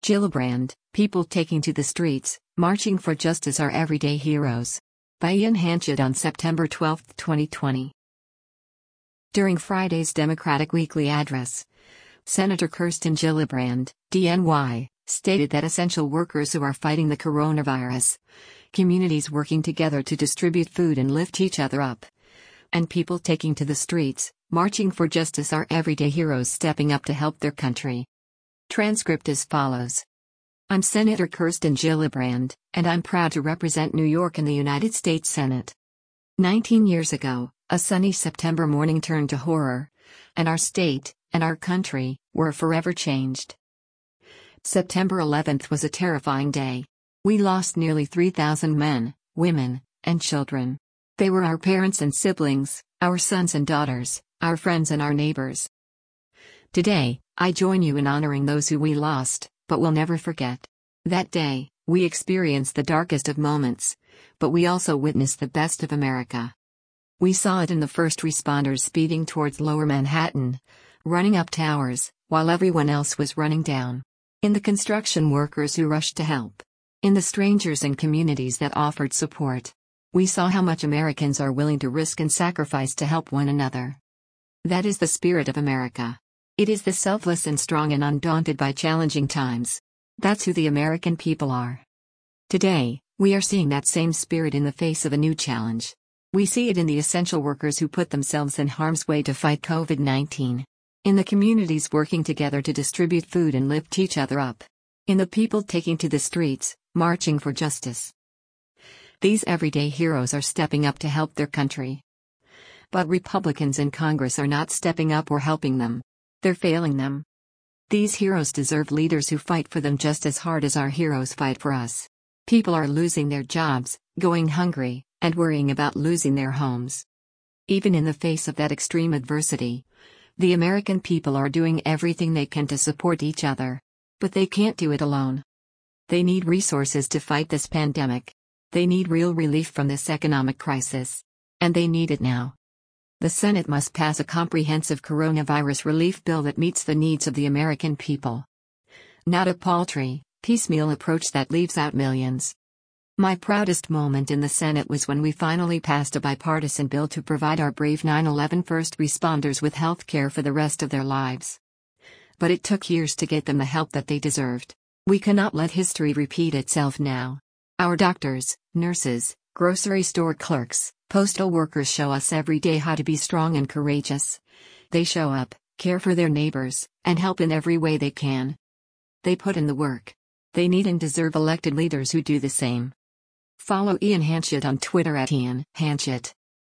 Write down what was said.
Gillibrand, People Taking to the Streets, Marching for Justice Are Everyday Heroes. By Ian Hanchett on September 12, 2020. During Friday's Democratic Weekly Address, Senator Kirsten Gillibrand, DNY, stated that essential workers who are fighting the coronavirus, communities working together to distribute food and lift each other up, and people taking to the streets, marching for justice are everyday heroes stepping up to help their country. Transcript as follows. I'm Senator Kirsten Gillibrand, and I'm proud to represent New York in the United States Senate. 19 years ago, a sunny September morning turned to horror, and our state, and our country, were forever changed. September 11th was a terrifying day. We lost nearly 3,000 men, women, and children. They were our parents and siblings, our sons and daughters, our friends and our neighbors. Today, I join you in honoring those who we lost, but will never forget. That day, we experienced the darkest of moments, but we also witnessed the best of America. We saw it in the first responders speeding towards Lower Manhattan, running up towers, while everyone else was running down. In the construction workers who rushed to help. In the strangers and communities that offered support. We saw how much Americans are willing to risk and sacrifice to help one another. That is the spirit of America. It is the selfless and strong and undaunted by challenging times. That's who the American people are. Today, we are seeing that same spirit in the face of a new challenge. We see it in the essential workers who put themselves in harm's way to fight COVID-19. In the communities working together to distribute food and lift each other up. In the people taking to the streets, marching for justice. These everyday heroes are stepping up to help their country. But Republicans in Congress are not stepping up or helping them. They're failing them. These heroes deserve leaders who fight for them just as hard as our heroes fight for us. People are losing their jobs, going hungry, and worrying about losing their homes. Even in the face of that extreme adversity, the American people are doing everything they can to support each other. But they can't do it alone. They need resources to fight this pandemic. They need real relief from this economic crisis. And they need it now. The Senate must pass a comprehensive coronavirus relief bill that meets the needs of the American people. Not a paltry, piecemeal approach that leaves out millions. My proudest moment in the Senate was when we finally passed a bipartisan bill to provide our brave 9/11 first responders with health care for the rest of their lives. But it took years to get them the help that they deserved. We cannot let history repeat itself now. Our doctors, nurses, grocery store clerks, postal workers show us every day how to be strong and courageous. They show up, care for their neighbors, and help in every way they can. They put in the work. They need and deserve elected leaders who do the same. Follow Ian Hanchett on Twitter @Ian Hanchett.